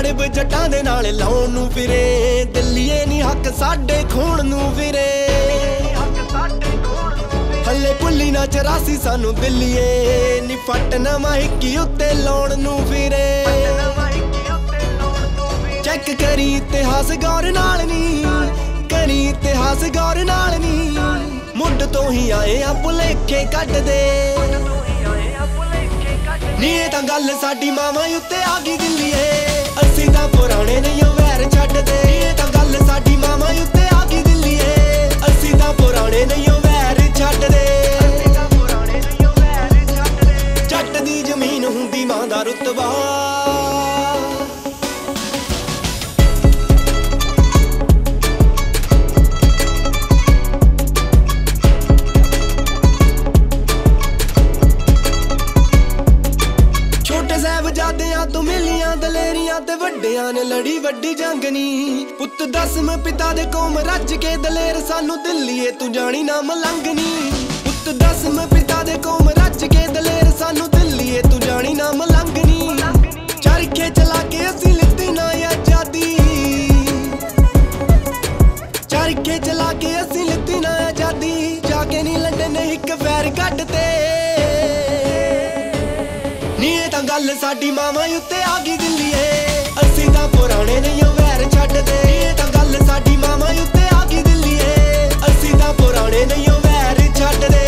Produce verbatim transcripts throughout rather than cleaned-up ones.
ਤਾਲਿਬ ਜੱਟਾਂ ਦੇ ਨਾਲ ਲਾਉਣ ਨੂੰ ਫਿਰੇ। ਦਿੱਲੀਏ ਨੀ ਹੱਕ ਸਾਡੇ ਖੋਣ ਨੂੰ ਫਿਰੇ। ਹੱਲੇ ਭੁੱਲੀ ਨਾ ਚਰਾਸੀ ਸਾਨੂੰ ਦਿੱਲੀਏ ਨੀ ਫੱਟ ਨਵਾਂ ਹਿੱਕੀ ਉੱਤੇ ਲਾਉਣ ਨੂੰ ਫਿਰੇ। ਚੈੱਕ ਕਰੀ ਇਤਿਹਾਸ ਗੌਰ ਨਾਲ ਨੀ, ਕਰੀ ਇਤਿਹਾਸ ਗੌਰ ਨਾਲ ਨੀ। ਮੁੱਢ ਤੋਂ ਹੀ ਆਏ ਆ ਭੁਲੇਖੇ ਕੱਢਦੇ ਨੀ। ਇਹ ਤਾਂ ਗੱਲ ਸਾਡੀ ਮਾਵਾਂ ਉੱਤੇ ਆ ਗਈ ਦਿੱਲੀਏ, ਅਸੀਂ ਤਾਂ ਪੁਰਾਣੇ ਨਹੀਂ ਓ ਵੈਰ ਛੱਡਦੇ। ਇਹ ਤਾਂ ਗੱਲ ਸਾਡੀ ਮਾਵਾਂ ਉੱਤੇ ਆ ਗਈ ਦਿੱਲੀਏ, ਅਸੀਂ ਤਾਂ ਪੁਰਾਣੇ ਨਹੀਂ ਓ ਵੈਰ ਛੱਡਦੇ। ਜੱਟ ਦੀ ਜ਼ਮੀਨ ਹੁੰਦੀ ਮਾਂ ਦਾ ਰੁਤਬਾ। ਸਾਹਿਬਜ਼ਾਦਿਆਂ ਤੋਂ ਮਿਲੀਆਂ ਦਲੇਰੀਆਂ ਤੇ ਵੱਡਿਆਂ ਨੇ ਲੜੀ ਵੱਡੀ ਜੰਗ ਨੀ। ਪੁੱਤ ਦਸਮ ਪਿਤਾ ਦੇ ਕੌਮ ਰੱਜ ਕੇ ਦਲੇਰ ਸਾਨੂੰ ਦਿੱਲੀਏ ਤੂੰ ਜਾਣੀ ਨਾ ਮਲੰਗ ਨੀ। ਪੁੱਤ ਦਸਮ ਪਿਤਾ ਦੇ ਕੌਮ ਰੱਜ ਕੇ ਦਲੇਰ ਸਾਨੂੰ ਦਿੱਲੀਏ ਤੂੰ ਜਾਣੀ ਨਾ ਮਲੰਗ ਨੀ। ਚਰਖੇ ਚਲਾ ਕੇ ਅਸੀਂ ਲਿੱਤੀ ਨਾ ਆਜ਼ਾਦੀ, ਚਰਖੇ ਚਲਾ ਕੇ ਅਸੀਂ ਲਿੱਤੀ ਨਾ ਆਜ਼ਾਦੀ। ਜਾ ਕੇ ਨੀ ਲੰਡਨ ਨੇ ਇੱਕ ਫੈਰ ਕੱਢਤੇ ਨੀ। ਇਹ ਤਾਂ ਗੱਲ ਸਾਡੀ ਮਾਵਾਂ ਉੱਤੇ ਆ ਗਈ ਦਿੱਲੀਏ, ਅਸੀਂ ਤਾਂ ਪੁਰਾਣੇ ਨਹੀਂ ਓ ਵੈਰ ਛੱਡਦੇ। ਇਹ ਤਾਂ ਗੱਲ ਸਾਡੀ ਮਾਵਾਂ ਉੱਤੇ ਆ ਗਈ ਦਿੱਲੀਏ, ਅਸੀਂ ਤਾਂ ਪੁਰਾਣੇ ਨਹੀਂ ਓ ਵੈਰ ਛੱਡਦੇ।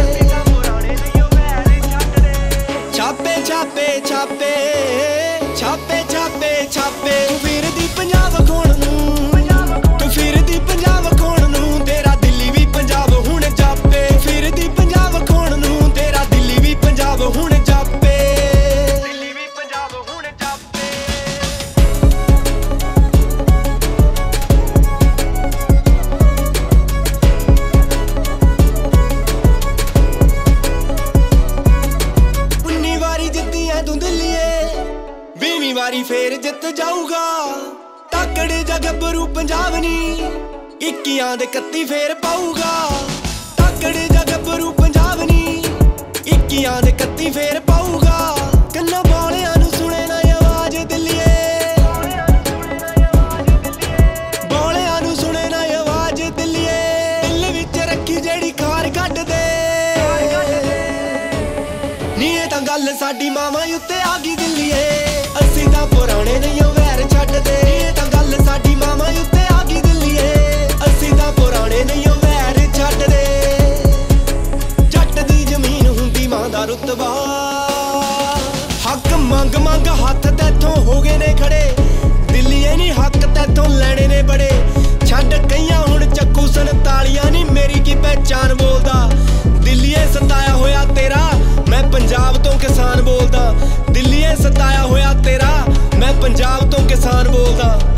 ਛਾਪੇ ਛਾਪੇ ਛਾਪੇ ਛਾਪੇ ਛਾਪੇ ਛਾਪੇ ਤੂੰ ਫਿਰਦੀ ਪੰਜਾਬ ਖੋਣ ਨੂੰ, ਤੂੰ ਫਿਰਦੀ ਪੰਜਾਬ ਖੋਣ ਨੂੰ। ਤੇਰਾ ਦਿੱਲੀ ਵੀ ਪੰਜਾਬ ਹੁਣ ਜਾਪੇ, ਫਿਰਦੀ ਪੰਜਾਬ ਖੋਣ ਨੂੰ। ਤੇਰਾ ਦਿੱਲੀ ਵੀ ਪੰਜਾਬ ਹੁਣ ਜਾਪੇ। ਤੂੰ ਦਿੱਲੀਏ ਵੀਹਵੀਂ ਵਾਰੀ ਫੇਰ ਜਿੱਤ ਜਾਊਗਾ। ਤਾਕੜੇ ਜਾਂ ਗੱਭਰੂ ਪੰਜਾਬ ਨੀ, ਇੱਕੀਆਂ ਦੇ ਇਕੱਤੀ ਫੇਰ ਪਾਊਗਾ। ਤਾਕੜੇ ਜਾਂ ਗੱਭਰੂ ਪੰਜਾਬ ਨੀ, ਇੱਕੀਆਂ ਦੇ ਇਕੱਤੀ ਫੇਰ ਪਾਊਗਾ। ਕੰਨਾਂ ਬੋਲਿਆਂ ਨੂੰ ਸੁਣੇ ਨਾ ਆਵਾਜ਼ ਦਿੱਲੀਏ, ਬੋਲਿਆਂ ਨੂੰ ਸੁਣੇ ਨਾ ਆਵਾਜ਼ ਦਿੱਲੀਏ। ਦਿਲ ਵਿੱਚ ਰੱਖੀ ਜਿਹੜੀ ਖਾਰ ਕੱਢ ਦੇ ਨੀ। ਇਹ ਤਾਂ ਗੱਲ ਸਾਡੀ ਮਾਵਾਂ ਉੱਤੇ ਆ ਗਈ ਦਿੱਲੀਏ, ਅਸੀਂ ਤਾਂ ਪੁਰਾਣੇ ਨਹੀਂ ਓ ਵੈਰ ਛੱਡਦੇ। ਇਹ ਤਾਂ ਗੱਲ ਸਾਡੀ ਮਾਵਾਂ ਉੱਤੇ ਆ ਗਈ ਦਿੱਲੀਏ, ਅਸੀਂ ਤਾਂ ਪੁਰਾਣੇ ਨਹੀਂ ਓ ਵੈਰ ਛੱਡਦੇ। ਜੱਟ ਦੀ ਜ਼ਮੀਨ ਹੁੰਦੀ ਮਾਂ ਦਾ ਰੁਤਬਾ। ਹੱਕ ਮੰਗ ਮੰਗ ਹੱਥ ਤੈਥੋਂ ਹੋ ਗਏ ਨੇ ਖੜੇ, ਦਿੱਲੀਏ ਨੀ ਹੱਕ ਤੈਥੋਂ ਲੈਣੇ ਨੇ ਬੜੇ। ਛੱਡ ਕਈਆਂ ਹੁਣ ਚੱਕੂ ਸੰਤਾਲੀਆਂ ਨੀ, ਮੇਰੀ ਕੀ ਪਹਿਚਾਨ ਬੋਲਦਾ। ਦਿੱਲੀਏ ਸਤਾਇਆ ਹੋਇਆ ਤੇਰਾ, ਮੈਂ ਪੰਜਾਬ ਤੋਂ ਕਿਸਾਨ ਬੋਲਦਾ। ਦਿੱਲੀਏ ਸਤਾਇਆ ਹੋਇਆ ਤੇਰਾ, ਮੈਂ ਪੰਜਾਬ ਤੋਂ ਕਿਸਾਨ ਬੋਲਦਾ।